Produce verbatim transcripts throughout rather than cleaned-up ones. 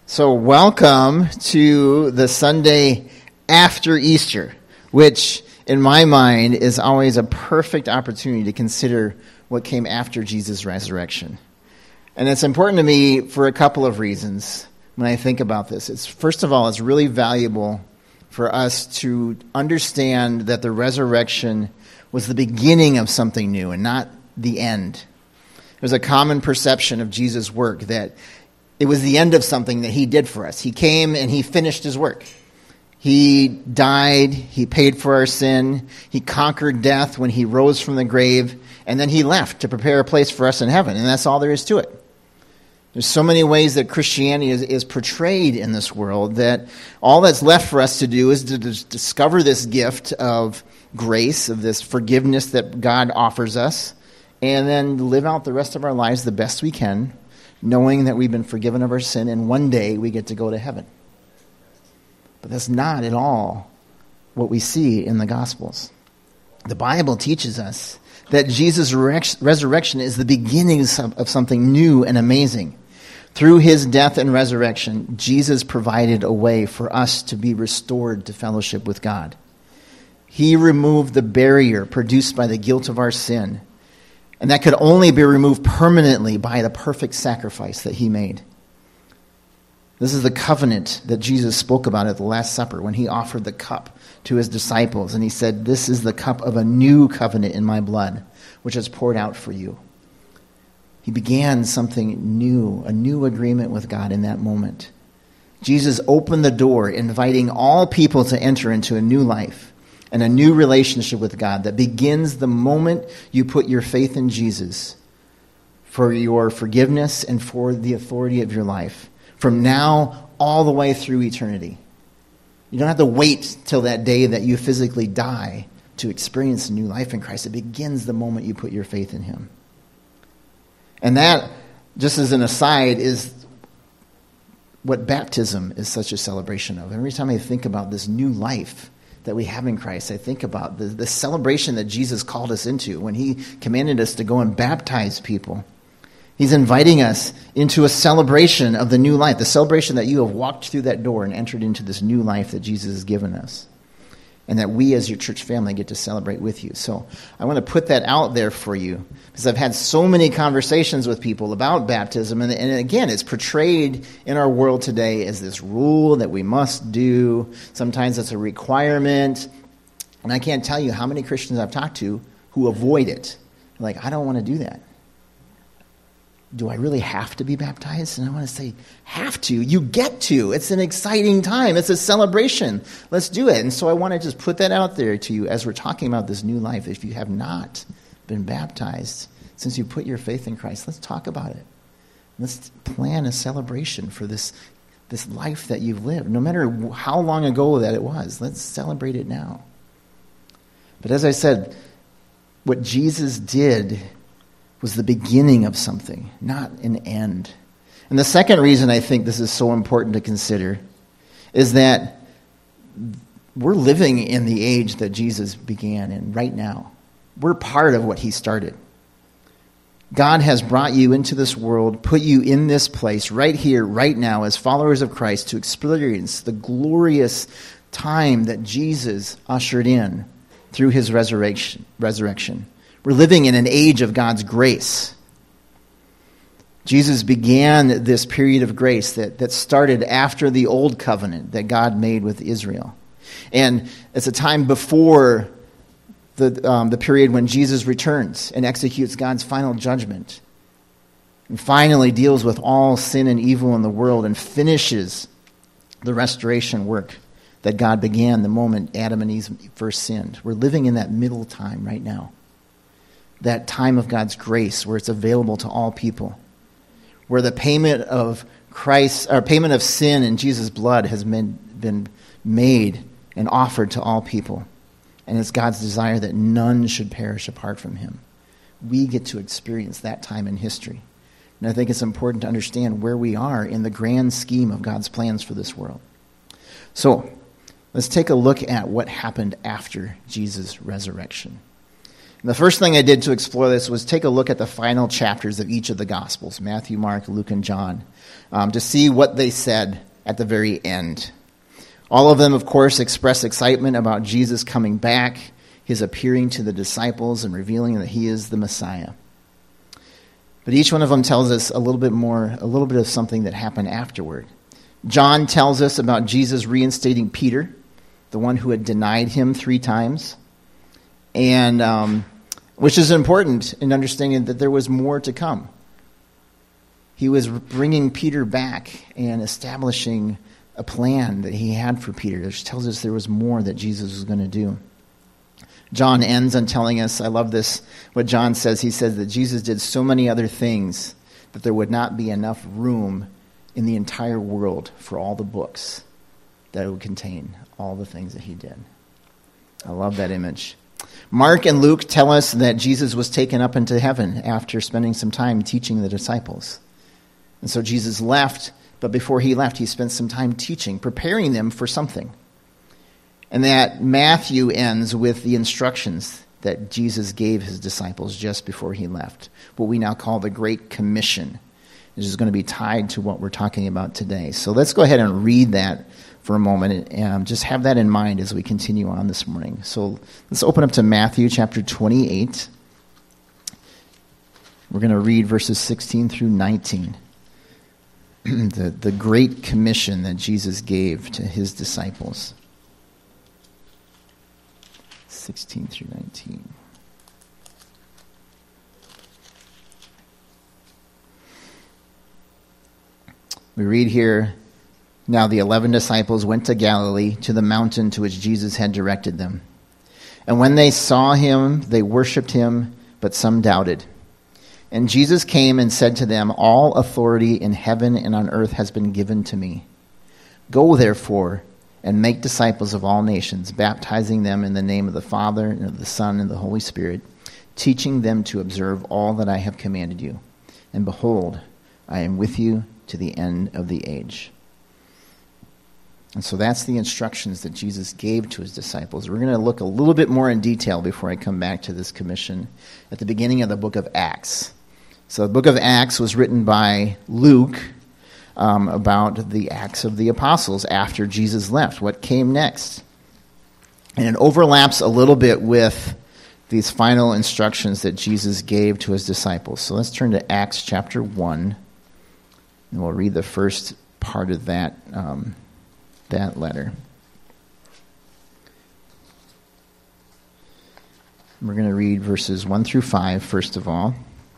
So welcome to the Sunday after Easter, which in my mind is always a perfect opportunity to consider what came after Jesus' resurrection. And it's important to me for a couple of reasons when I think about this. It's first of all, it's really valuable for us to understand that the resurrection was the beginning of something new and not the end. There's a common perception of Jesus' work that it was the end of something that he did for us. He came and he finished his work. He died, he paid for our sin, he conquered death when he rose from the grave, and then he left to prepare a place for us in heaven, and that's all there is to it. There's so many ways that Christianity is, is portrayed in this world that all that's left for us to do is to dis- discover this gift of grace, of this forgiveness that God offers us, and then live out the rest of our lives the best we can, knowing that we've been forgiven of our sin, and one day we get to go to heaven. But that's not at all what we see in the Gospels. The Bible teaches us that Jesus' resurrection is the beginning of something new and amazing. Through his death and resurrection, Jesus provided a way for us to be restored to fellowship with God. He removed the barrier produced by the guilt of our sin, and that could only be removed permanently by the perfect sacrifice that he made. This is the covenant that Jesus spoke about at the Last Supper when he offered the cup to his disciples. And he said, "This is the cup of a new covenant in my blood, which is poured out for you." He began something new, a new agreement with God in that moment. Jesus opened the door, inviting all people to enter into a new life and a new relationship with God that begins the moment you put your faith in Jesus for your forgiveness and for the authority of your life, from now all the way through eternity. You don't have to wait till that day that you physically die to experience a new life in Christ. It begins the moment you put your faith in him. And that, just as an aside, is what baptism is such a celebration of. Every time I think about this new life that we have in Christ, I think about the, the celebration that Jesus called us into when he commanded us to go and baptize people. He's inviting us into a celebration of the new life, the celebration that you have walked through that door and entered into this new life that Jesus has given us, and that we as your church family get to celebrate with you. So I want to put that out there for you, because I've had so many conversations with people about baptism, and, and again, it's portrayed in our world today as this rule that we must do. Sometimes it's a requirement, and I can't tell you how many Christians I've talked to who avoid it. They're like, I don't want to do that. Do I really have to be baptized? And I want to say, have to. You get to. It's an exciting time. It's a celebration. Let's do it. And so I want to just put that out there to you as we're talking about this new life. If you have not been baptized since you put your faith in Christ, let's talk about it. Let's plan a celebration for this, this life that you've lived, no matter how long ago that it was. Let's celebrate it now. But as I said, what Jesus did was the beginning of something, not an end. And the second reason I think this is so important to consider is that we're living in the age that Jesus began in right now. We're part of what he started. God has brought you into this world, put you in this place right here, right now, as followers of Christ to experience the glorious time that Jesus ushered in through his resurrection. resurrection. We're living in an age of God's grace. Jesus began this period of grace that, that started after the old covenant that God made with Israel. And it's a time before the, um, the period when Jesus returns and executes God's final judgment. And finally deals with all sin and evil in the world and finishes the restoration work that God began the moment Adam and Eve first sinned. We're living in that middle time right now. That time of God's grace where it's available to all people, where the payment of Christ, or payment of sin in Jesus' blood has been, been made and offered to all people. And it's God's desire that none should perish apart from him. We get to experience that time in history. And I think it's important to understand where we are in the grand scheme of God's plans for this world. So let's take a look at what happened after Jesus' resurrection. And the first thing I did to explore this was take a look at the final chapters of each of the Gospels, Matthew, Mark, Luke, and John, um, to see what they said at the very end. All of them, of course, express excitement about Jesus coming back, his appearing to the disciples and revealing that he is the Messiah. But each one of them tells us a little bit more, a little bit of something that happened afterward. John tells us about Jesus reinstating Peter, the one who had denied him three times, and um, which is important in understanding that there was more to come. He was bringing Peter back and establishing a plan that he had for Peter, which tells us there was more that Jesus was going to do. John ends on telling us, I love this, what John says. He says that Jesus did so many other things that there would not be enough room in the entire world for all the books that it would contain all the things that he did. I love that image. Mark and Luke tell us that Jesus was taken up into heaven after spending some time teaching the disciples. And so Jesus left, but before he left, he spent some time teaching, preparing them for something. And that Matthew ends with the instructions that Jesus gave his disciples just before he left, what we now call the Great Commission, which is going to be tied to what we're talking about today. So let's go ahead and read that for a moment and um, just have that in mind as we continue on this morning. So let's open up to Matthew chapter twenty-eight. We're going to read verses sixteen through nineteen. the, the Great Commission that Jesus gave to his disciples. sixteen through nineteen. We read here, now the eleven disciples went to Galilee, to the mountain to which Jesus had directed them. And when they saw him, they worshipped him, but some doubted. And Jesus came and said to them, all authority in heaven and on earth has been given to me. Go therefore and make disciples of all nations, baptizing them in the name of the Father, and of the Son, and the Holy Spirit, teaching them to observe all that I have commanded you. And behold, I am with you to the end of the age. And so that's the instructions that Jesus gave to his disciples. We're going to look a little bit more in detail before I come back to this commission at the beginning of the book of Acts. So the book of Acts was written by Luke, Um, about the Acts of the Apostles after Jesus left, what came next. And it overlaps a little bit with these final instructions that Jesus gave to his disciples. So let's turn to Acts chapter one, and we'll read the first part of that, um, that letter. We're going to read verses one through five, first of all.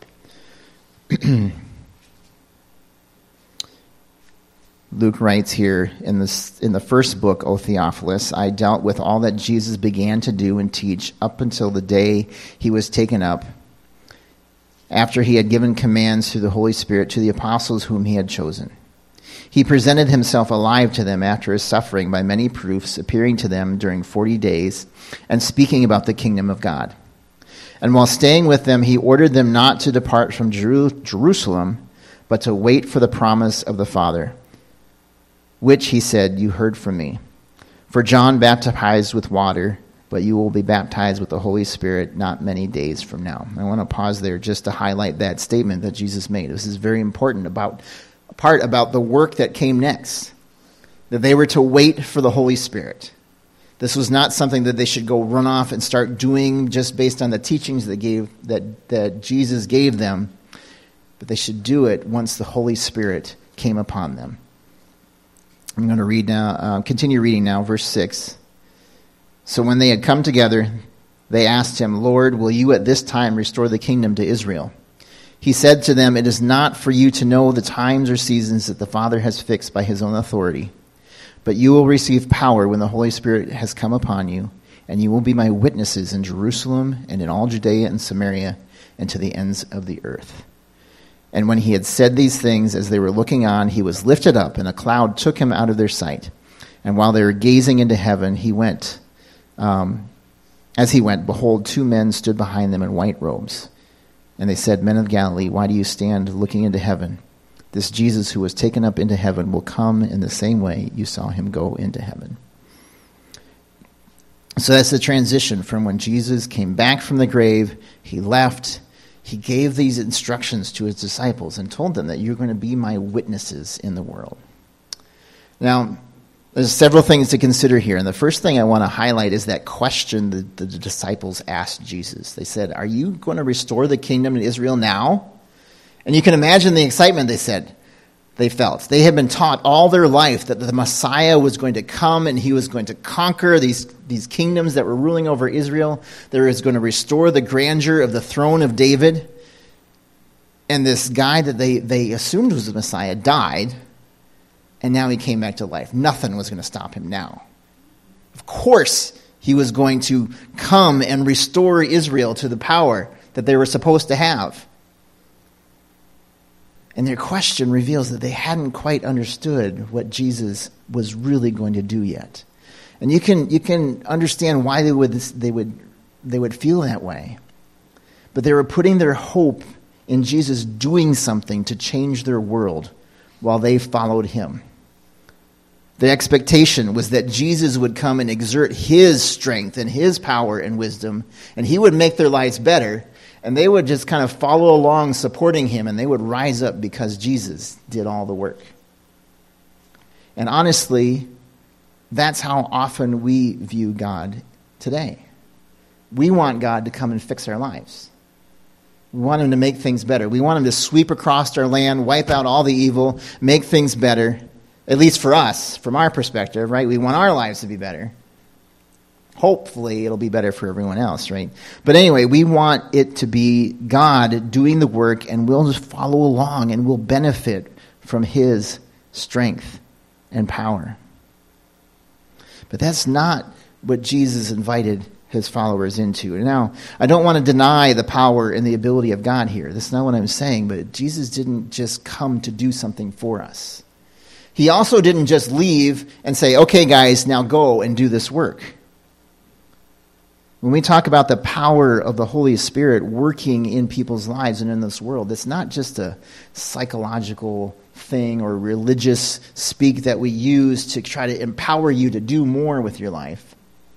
Luke writes here in this in the first book, O Theophilus, I dealt with all that Jesus began to do and teach up until the day he was taken up, after he had given commands through the Holy Spirit to the apostles whom he had chosen. He presented himself alive to them after his suffering by many proofs, appearing to them during forty days and speaking about the kingdom of God. And while staying with them, he ordered them not to depart from Jeru- Jerusalem, but to wait for the promise of the Father, which, he said, you heard from me. For John baptized with water, but you will be baptized with the Holy Spirit not many days from now. I want to pause there just to highlight that statement that Jesus made. This is very important about a part about the work that came next, that they were to wait for the Holy Spirit. This was not something that they should go run off and start doing just based on the teachings that gave that, that Jesus gave them, but they should do it once the Holy Spirit came upon them. I'm going to read now, uh, continue reading now, verse six. So when they had come together, they asked him, Lord, will you at this time restore the kingdom to Israel? He said to them, it is not for you to know the times or seasons that the Father has fixed by his own authority, but you will receive power when the Holy Spirit has come upon you, and you will be my witnesses in Jerusalem and in all Judea and Samaria and to the ends of the earth. And when he had said these things, as they were looking on, he was lifted up, and a cloud took him out of their sight. And while they were gazing into heaven, he went, um, as he went, behold, two men stood behind them in white robes. And they said, Men of Galilee, why do you stand looking into heaven? This Jesus who was taken up into heaven will come in the same way you saw him go into heaven. So that's the transition from when Jesus came back from the grave, he left, he gave these instructions to his disciples and told them that you're going to be my witnesses in the world. Now, there's several things to consider here, and the first thing I want to highlight is that question that the disciples asked Jesus. They said, are you going to restore the kingdom to Israel now? And you can imagine the excitement they said. They felt. They had been taught all their life that the Messiah was going to come and he was going to conquer these, these kingdoms that were ruling over Israel. That he was going to restore the grandeur of the throne of David. And this guy that they, they assumed was the Messiah died, and now he came back to life. Nothing was going to stop him now. Of course, he was going to come and restore Israel to the power that they were supposed to have. And their question reveals that they hadn't quite understood what Jesus was really going to do yet. And you can you can understand why they would they would they would feel that way. But they were putting their hope in Jesus doing something to change their world while they followed him. The expectation was that Jesus would come and exert his strength and his power and wisdom, and he would make their lives better. And they would just kind of follow along supporting him, and they would rise up because Jesus did all the work. And honestly, that's how often we view God today. We want God to come and fix our lives. We want him to make things better. We want him to sweep across our land, wipe out all the evil, make things better, at least for us, from our perspective, right? We want our lives to be better. Hopefully, it'll be better for everyone else, right? But anyway, we want it to be God doing the work, and we'll just follow along, and we'll benefit from his strength and power. But that's not what Jesus invited his followers into. Now, I don't want to deny the power and the ability of God here. That's not what I'm saying, but Jesus didn't just come to do something for us. He also didn't just leave and say, okay, guys, now go and do this work. When we talk about the power of the Holy Spirit working in people's lives and in this world, it's not just a psychological thing or religious speak that we use to try to empower you to do more with your life.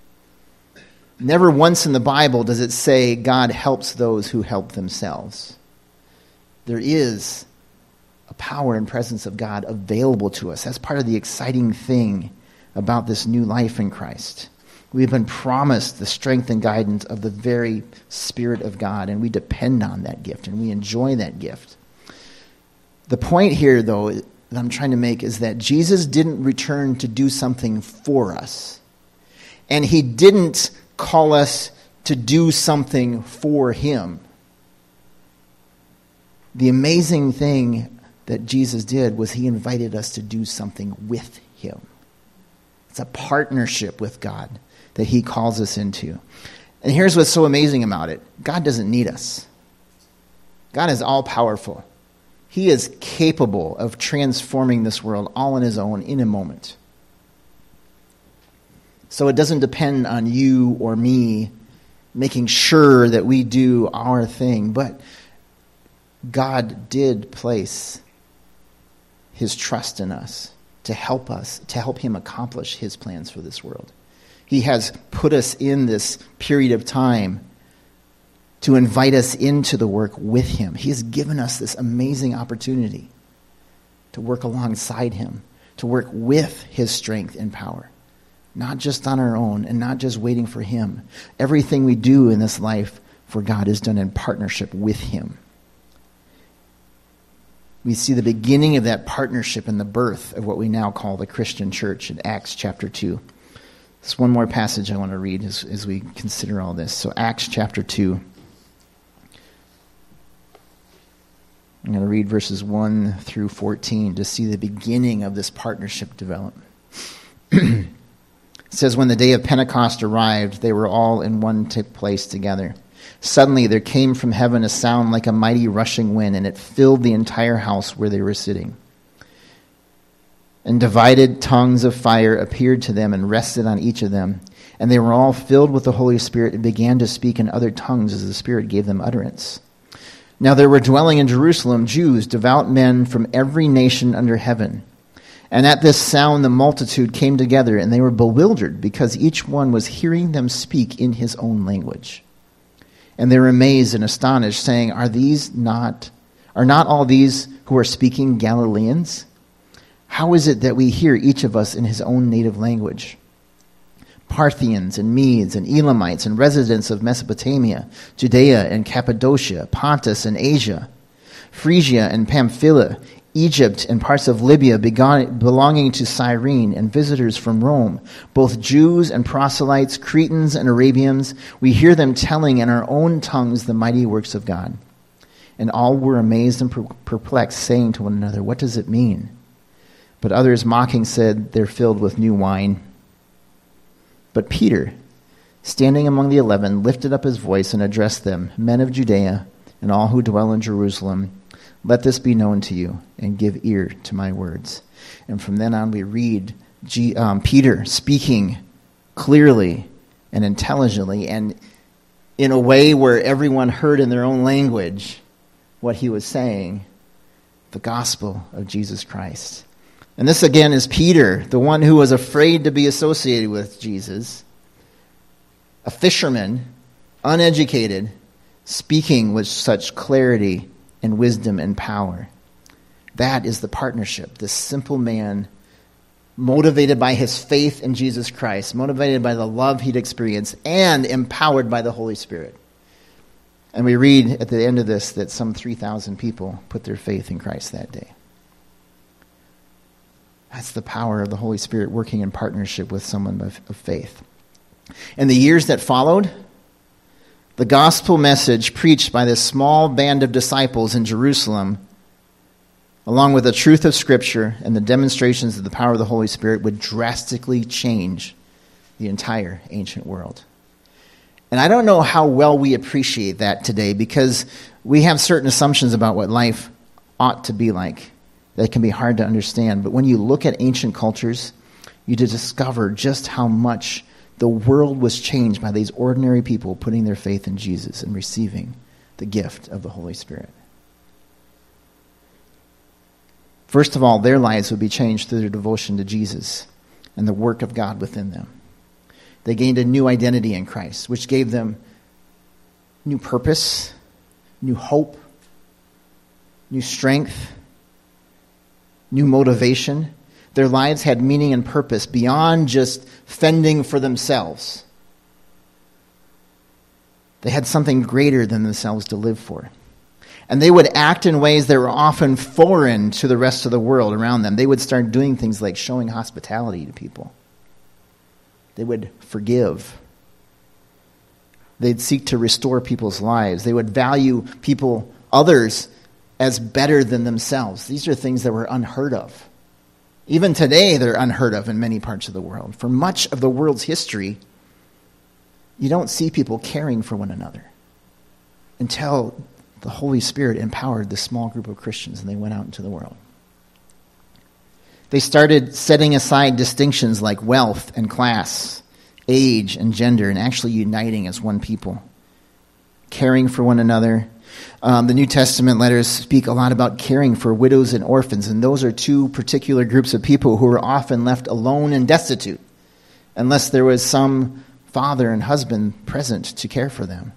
Never once in the Bible does it say God helps those who help themselves. There is a power and presence of God available to us. That's part of the exciting thing about this new life in Christ. We've been promised the strength and guidance of the very Spirit of God, and we depend on that gift, and we enjoy that gift. The point here, though, that I'm trying to make is that Jesus didn't return to do something for us, and he didn't call us to do something for him. The amazing thing that Jesus did was he invited us to do something with him. It's a partnership with God that he calls us into. And here's what's so amazing about it. God doesn't need us. God is all-powerful. He is capable of transforming this world all on his own in a moment. So it doesn't depend on you or me making sure that we do our thing. But God did place his trust in us to help us, to help him accomplish his plans for this world. He has put us in this period of time to invite us into the work with him. He has given us this amazing opportunity to work alongside him, to work with his strength and power, not just on our own and not just waiting for him. Everything we do in this life for God is done in partnership with him. We see the beginning of that partnership in the birth of what we now call the Christian church in Acts chapter two. There's one more passage I want to read as, as we consider all this. So Acts chapter two. I'm going to read verses one through fourteen to see the beginning of this partnership development. It says, when the day of Pentecost arrived, they were all in one t- place together. Suddenly there came from heaven a sound like a mighty rushing wind, and it filled the entire house where they were sitting. And divided tongues of fire appeared to them and rested on each of them. And they were all filled with the Holy Spirit and began to speak in other tongues as the Spirit gave them utterance. Now there were dwelling in Jerusalem Jews, devout men from every nation under heaven. And at this sound the multitude came together, and they were bewildered, because each one was hearing them speak in his own language. And they were amazed and astonished, saying, Are these not, are not all these who are speaking Galileans? How is it that we hear each of us in his own native language? Parthians and Medes and Elamites and residents of Mesopotamia, Judea and Cappadocia, Pontus and Asia, Phrygia and Pamphylia, Egypt and parts of Libya belonging to Cyrene, and visitors from Rome, both Jews and proselytes, Cretans and Arabians, we hear them telling in our own tongues the mighty works of God. And all were amazed and perplexed, saying to one another, What does it mean? But others mocking said, They're filled with new wine. But Peter, standing among the eleven, lifted up his voice and addressed them, Men of Judea, and all who dwell in Jerusalem, let this be known to you, and give ear to my words. And from then on we read G, um, Peter speaking clearly and intelligently, and in a way where everyone heard in their own language what he was saying, the gospel of Jesus Christ. And this again is Peter, the one who was afraid to be associated with Jesus, a fisherman, uneducated, speaking with such clarity and wisdom and power. That is the partnership. This simple man, motivated by his faith in Jesus Christ, motivated by the love he'd experienced, and empowered by the Holy Spirit. And we read at the end of this that some three thousand people put their faith in Christ that day. That's the power of the Holy Spirit working in partnership with someone of, of faith. In the years that followed, the gospel message preached by this small band of disciples in Jerusalem, along with the truth of Scripture and the demonstrations of the power of the Holy Spirit, would drastically change the entire ancient world. And I don't know how well we appreciate that today, because we have certain assumptions about what life ought to be like that can be hard to understand. But when you look at ancient cultures, you discover just how much the world was changed by these ordinary people putting their faith in Jesus and receiving the gift of the Holy Spirit. First of all, their lives would be changed through their devotion to Jesus and the work of God within them. They gained a new identity in Christ, which gave them new purpose, new hope, new strength, new motivation. Their lives had meaning and purpose beyond just fending for themselves. They had something greater than themselves to live for. And they would act in ways that were often foreign to the rest of the world around them. They would start doing things like showing hospitality to people. They would forgive. They'd seek to restore people's lives. They would value people, others, as better than themselves. These are things that were unheard of. Even today, they're unheard of in many parts of the world. For much of the world's history, you don't see people caring for one another until the Holy Spirit empowered this small group of Christians and they went out into the world. They started setting aside distinctions like wealth and class, age and gender, and actually uniting as one people, caring for one another. Um, the New Testament letters speak a lot about caring for widows and orphans, and those are two particular groups of people who were often left alone and destitute unless there was some father and husband present to care for them.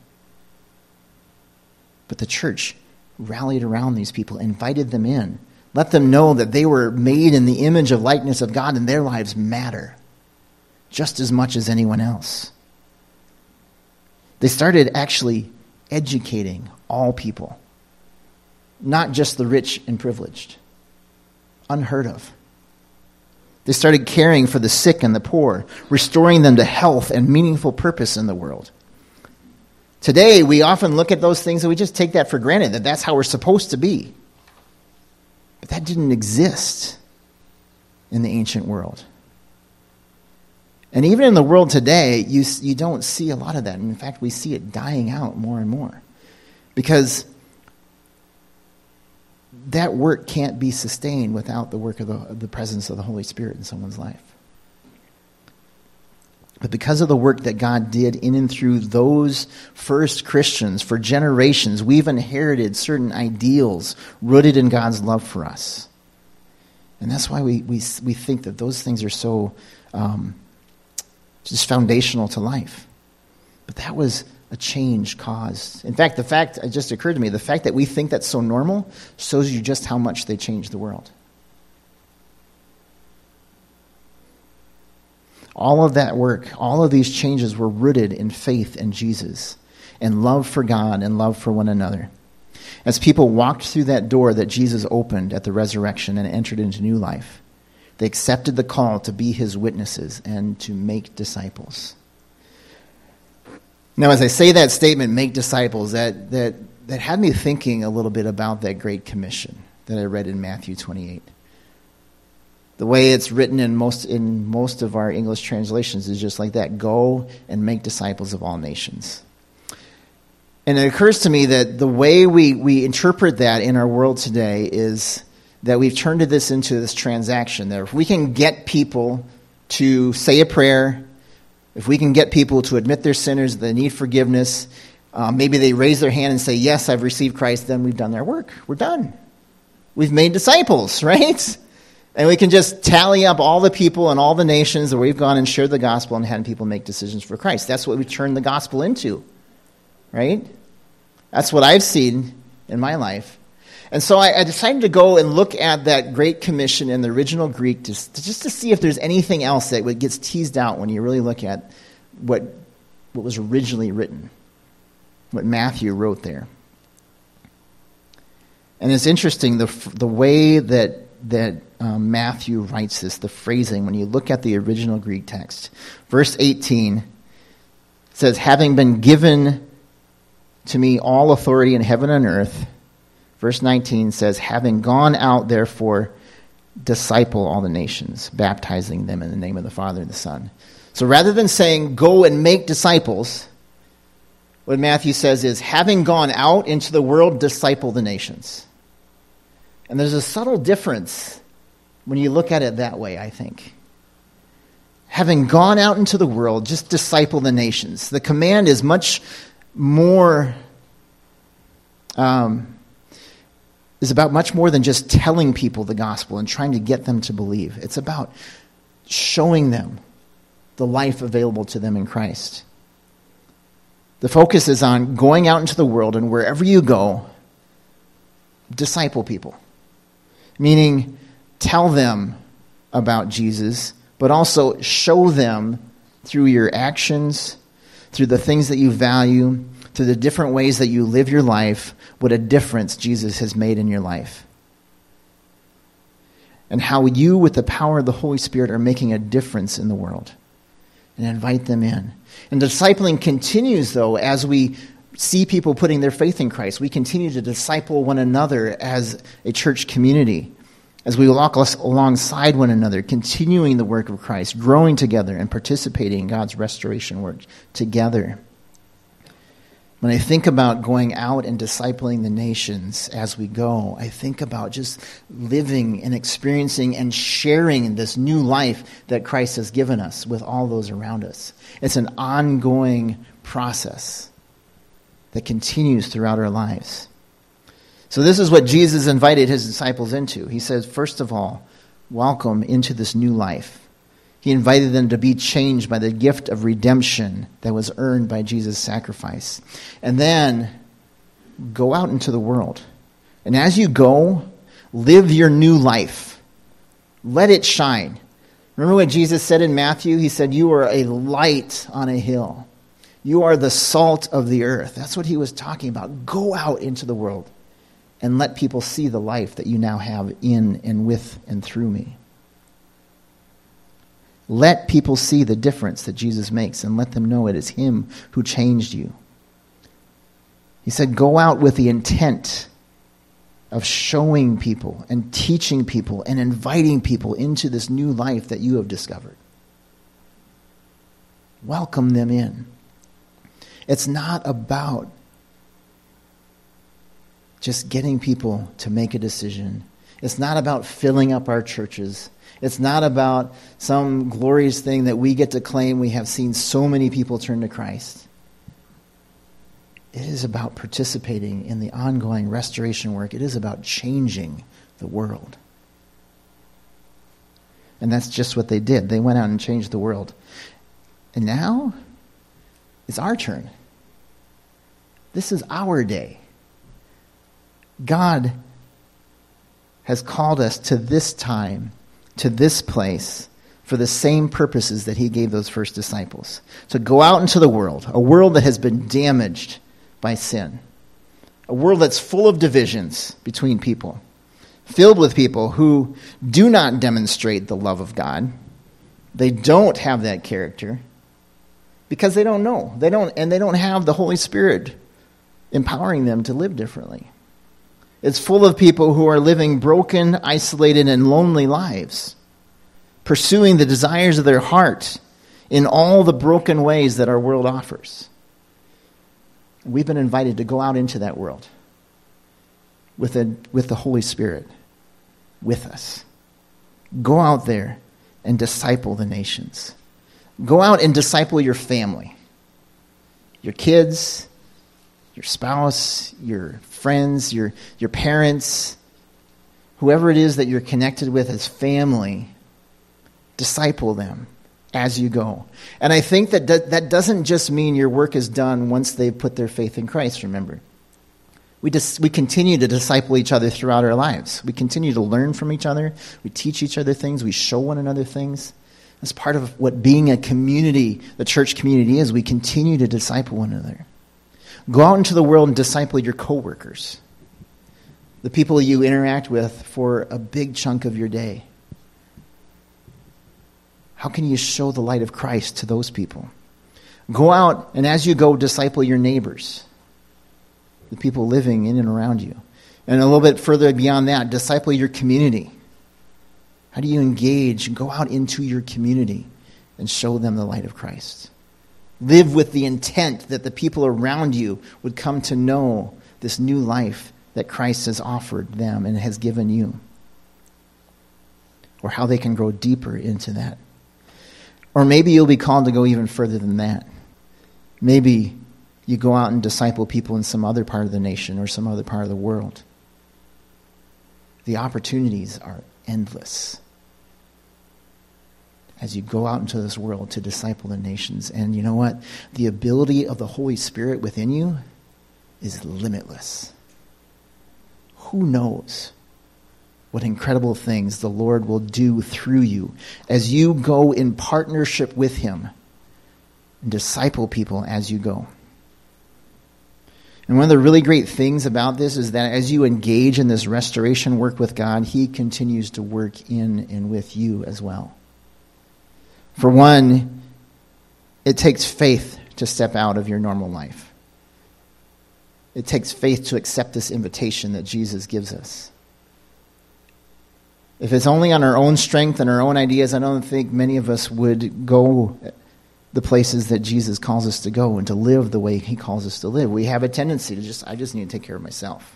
But the church rallied around these people, invited them in, let them know that they were made in the image of likeness of God and their lives matter just as much as anyone else. They started actually educating all people, not just the rich and privileged. Unheard of. They started caring for the sick and the poor, restoring them to health and meaningful purpose in the world. Today, we often look at those things and we just take that for granted, that that's how we're supposed to be. But that didn't exist in the ancient world. And even in the world today, you, you don't see a lot of that. In fact, we see it dying out more and more. Because that work can't be sustained without the work of the, of the presence of the Holy Spirit in someone's life. But because of the work that God did in and through those first Christians for generations, we've inherited certain ideals rooted in God's love for us. And that's why we we we think that those things are so um, just foundational to life. But that was a change caused. In fact, the fact, it just occurred to me, the fact that we think that's so normal shows you just how much they changed the world. All of that work, all of these changes were rooted in faith in Jesus and love for God and love for one another. As people walked through that door that Jesus opened at the resurrection and entered into new life, they accepted the call to be his witnesses and to make disciples. Now, as I say that statement, make disciples, that, that, that had me thinking a little bit about that Great Commission that I read in Matthew twenty-eight. The way it's written in most in most of our English translations is just like that. Go and make disciples of all nations. And it occurs to me that the way we, we interpret that in our world today is that we've turned this into this transaction. That if we can get people to say a prayer, if we can get people to admit their sinners, they need forgiveness, uh, maybe they raise their hand and say, yes, I've received Christ, then we've done their work. We're done. We've made disciples, right? And we can just tally up all the people and all the nations where we've gone and shared the gospel and had people make decisions for Christ. That's what we turned the gospel into, right? That's what I've seen in my life. And so I, I decided to go and look at that Great Commission in the original Greek to, to, just to see if there's anything else that gets teased out when you really look at what, what was originally written, what Matthew wrote there. And it's interesting, the the way that, that um, Matthew writes this, the phrasing, when you look at the original Greek text. Verse eighteen says, having been given to me all authority in heaven and earth. Verse nineteen says, having gone out, therefore, disciple all the nations, baptizing them in the name of the Father and the Son. So rather than saying, go and make disciples, what Matthew says is, having gone out into the world, disciple the nations. And there's a subtle difference when you look at it that way, I think. Having gone out into the world, just disciple the nations. The command is much more... Um, is about much more than just telling people the gospel and trying to get them to believe. It's about showing them the life available to them in Christ. The focus is on going out into the world, and wherever you go, disciple people. Meaning, tell them about Jesus, but also show them through your actions, through the things that you value, through the different ways that you live your life, what a difference Jesus has made in your life. And how you, with the power of the Holy Spirit, are making a difference in the world. And invite them in. And discipling continues, though, as we see people putting their faith in Christ. We continue to disciple one another as a church community. As we walk alongside one another, continuing the work of Christ, growing together and participating in God's restoration work together. When I think about going out and discipling the nations as we go, I think about just living and experiencing and sharing this new life that Christ has given us with all those around us. It's an ongoing process that continues throughout our lives. So this is what Jesus invited his disciples into. He says, first of all, welcome into this new life. He invited them to be changed by the gift of redemption that was earned by Jesus' sacrifice. And then go out into the world. And as you go, live your new life. Let it shine. Remember what Jesus said in Matthew? He said, you are a light on a hill. You are the salt of the earth. That's what he was talking about. Go out into the world and let people see the life that you now have in and with and through me. Let people see the difference that Jesus makes and let them know it is him who changed you. He said, go out with the intent of showing people and teaching people and inviting people into this new life that you have discovered. Welcome them in. It's not about just getting people to make a decision. It's not about filling up our churches. It's not about some glorious thing that we get to claim we have seen so many people turn to Christ. It is about participating in the ongoing restoration work. It is about changing the world. And that's just what they did. They went out and changed the world. And now it's our turn. This is our day. God has called us to this time, to this place, for the same purposes that he gave those first disciples. To go out into the world, a world that has been damaged by sin. A world that's full of divisions between people. Filled with people who do not demonstrate the love of God. They don't have that character because they don't know. They don't, and they don't have the Holy Spirit empowering them to live differently. It's full of people who are living broken, isolated, and lonely lives, pursuing the desires of their heart in all the broken ways that our world offers. We've been invited to go out into that world with, a, with the Holy Spirit with us. Go out there and disciple the nations. Go out and disciple your family, your kids, your spouse, your friends, your, your parents, whoever it is that you're connected with as family. Disciple them as you go. And I think that do- that doesn't just mean your work is done once they've put their faith in Christ, remember. We just we continue to disciple each other throughout our lives. We continue to learn from each other. We teach each other things. We show one another things. That's part of what being a community, the church community is. We continue to disciple one another. Go out into the world and disciple your coworkers, the people you interact with for a big chunk of your day. How can you show the light of Christ to those people? Go out, and as you go, disciple your neighbors, the people living in and around you. And a little bit further beyond that, disciple your community. How do you engage? Go out into your community and show them the light of Christ. Live with the intent that the people around you would come to know this new life that Christ has offered them and has given you. Or how they can grow deeper into that. Or maybe you'll be called to go even further than that. Maybe you go out and disciple people in some other part of the nation or some other part of the world. The opportunities are endless as you go out into this world to disciple the nations. And you know what? The ability of the Holy Spirit within you is limitless. Who knows what incredible things the Lord will do through you as you go in partnership with him and disciple people as you go. And one of the really great things about this is that as you engage in this restoration work with God, he continues to work in and with you as well. For one, it takes faith to step out of your normal life. It takes faith to accept this invitation that Jesus gives us. If it's only on our own strength and our own ideas, I don't think many of us would go the places that Jesus calls us to go and to live the way he calls us to live. We have a tendency to just, I just need to take care of myself.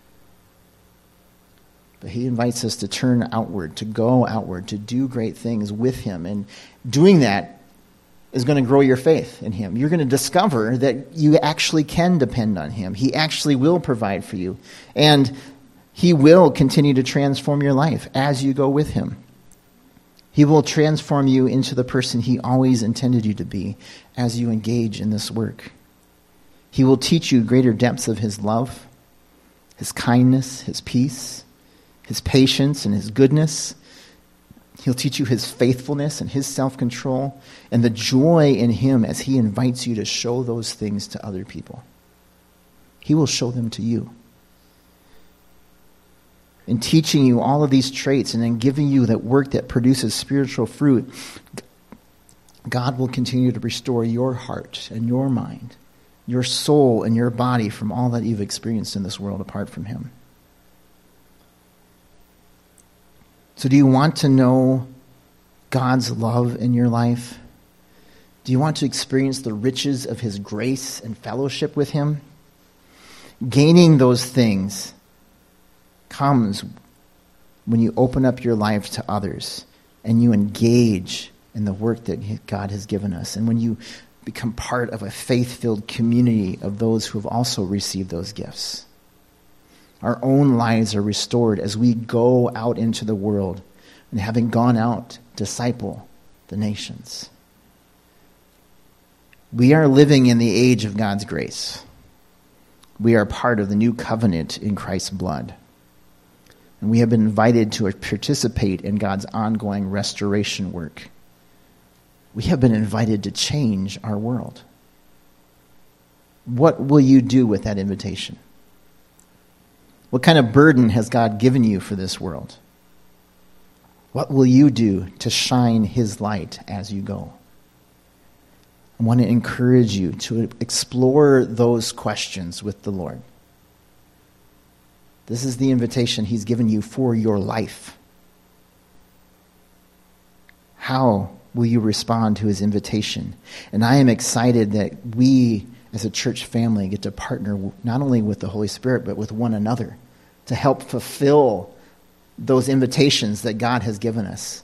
But he invites us to turn outward, to go outward, to do great things with him. And doing that is going to grow your faith in him. You're going to discover that you actually can depend on him. He actually will provide for you. And he will continue to transform your life as you go with him. He will transform you into the person he always intended you to be as you engage in this work. He will teach you greater depths of his love, his kindness, his peace, his patience, and his goodness. He'll teach you his faithfulness and his self-control and the joy in him as he invites you to show those things to other people. He will show them to you. In teaching you all of these traits and then giving you that work that produces spiritual fruit, God will continue to restore your heart and your mind, your soul and your body from all that you've experienced in this world apart from him. So do you want to know God's love in your life? Do you want to experience the riches of his grace and fellowship with him? Gaining those things comes when you open up your life to others and you engage in the work that God has given us, and when you become part of a faith-filled community of those who have also received those gifts. Our own lives are restored as we go out into the world and having gone out, disciple the nations. We are living in the age of God's grace. We are part of the new covenant in Christ's blood. And we have been invited to participate in God's ongoing restoration work. We have been invited to change our world. What will you do with that invitation? What kind of burden has God given you for this world? What will you do to shine his light as you go? I want to encourage you to explore those questions with the Lord. This is the invitation he's given you for your life. How will you respond to his invitation? And I am excited that we, as a church family, get to partner not only with the Holy Spirit, but with one another to help fulfill those invitations that God has given us.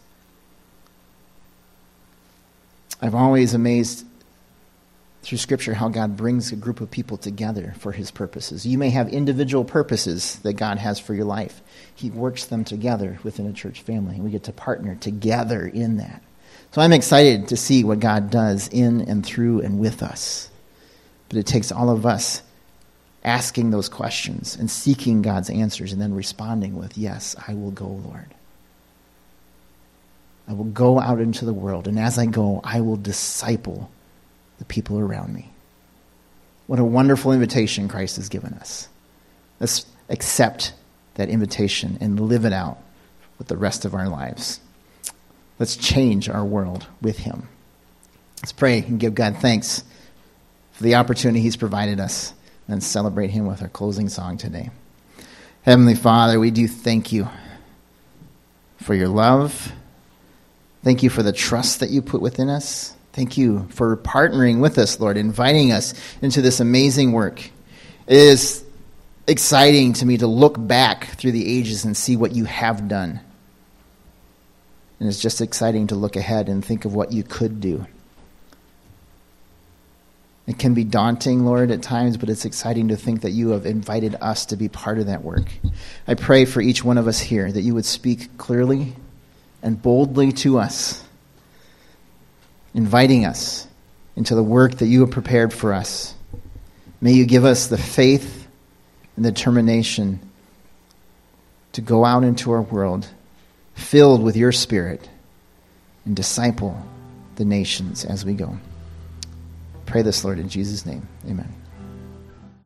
I've always amazed through Scripture how God brings a group of people together for his purposes. You may have individual purposes that God has for your life. He works them together within a church family, and we get to partner together in that. So I'm excited to see what God does in and through and with us. But it takes all of us asking those questions and seeking God's answers and then responding with, yes, I will go, Lord. I will go out into the world, and as I go, I will disciple the people around me. What a wonderful invitation Christ has given us. Let's accept that invitation and live it out with the rest of our lives. Let's change our world with him. Let's pray and give God thanks for the opportunity he's provided us and celebrate him with our closing song today. Heavenly Father, we do thank you for your love. Thank you for the trust that you put within us. Thank you for partnering with us, Lord, inviting us into this amazing work. It is exciting to me to look back through the ages and see what you have done. And it's just exciting to look ahead and think of what you could do. It can be daunting, Lord, at times, but it's exciting to think that you have invited us to be part of that work. I pray for each one of us here that you would speak clearly and boldly to us, inviting us into the work that you have prepared for us. May you give us the faith and the determination to go out into our world filled with your Spirit and disciple the nations as we go. Pray this, Lord, in Jesus' name. Amen.